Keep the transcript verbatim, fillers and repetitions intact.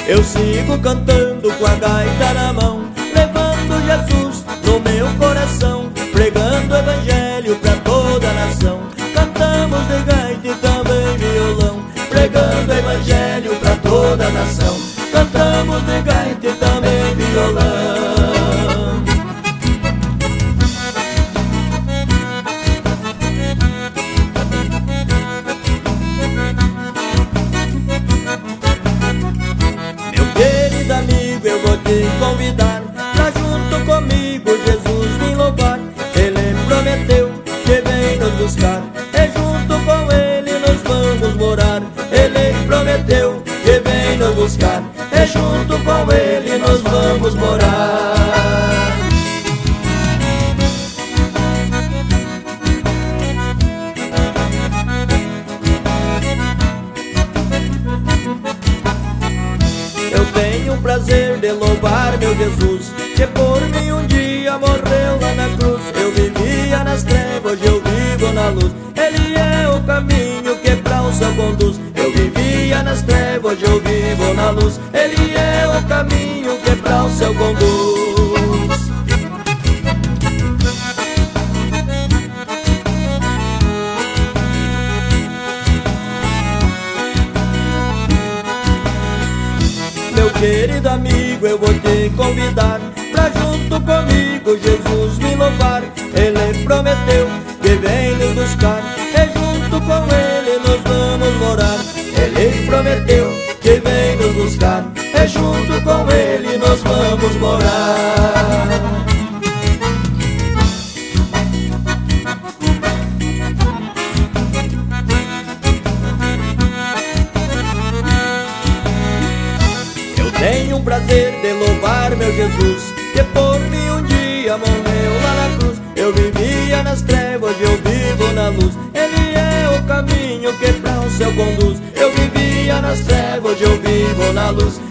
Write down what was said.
Eu sigo cantando com a gaita na mão, levando Jesus no meu coração, pregando o evangelho pra toda a nação. Cantamos de gaita e também violão, pregando o evangelho pra toda a nação. Cantamos de gaita e também violão. Meu querido amigo, eu vou te convidar pra junto comigo Jesus me louvar. Ele prometeu que vem nos buscar, e junto com ele nós vamos morar. Ele prometeu que vem nos buscar, e junto com ele nós vamos morar. Eu tenho o prazer de louvar meu Jesus, que por mim um dia morreu lá na cruz. Eu vivia nas trevas, hoje eu vivo na luz. Ele é o caminho que pra o céu conduz. Eu vivia nas trevas, hoje eu vivo na luz. Ele é o caminho que pra o céu conduz. Meu querido amigo, eu vou te convidar pra junto comigo Jesus me louvar. Ele prometeu que vem nos buscar, e junto com ele nós vamos morar. Ele prometeu que vem nos buscar, e junto com ele nós vamos morar. Tenho um prazer de louvar meu Jesus, que por mim um dia morreu lá na cruz. Eu vivia nas trevas, eu vivo na luz. Ele é o caminho que pra o céu conduz. Eu vivia nas trevas, eu vivo na luz.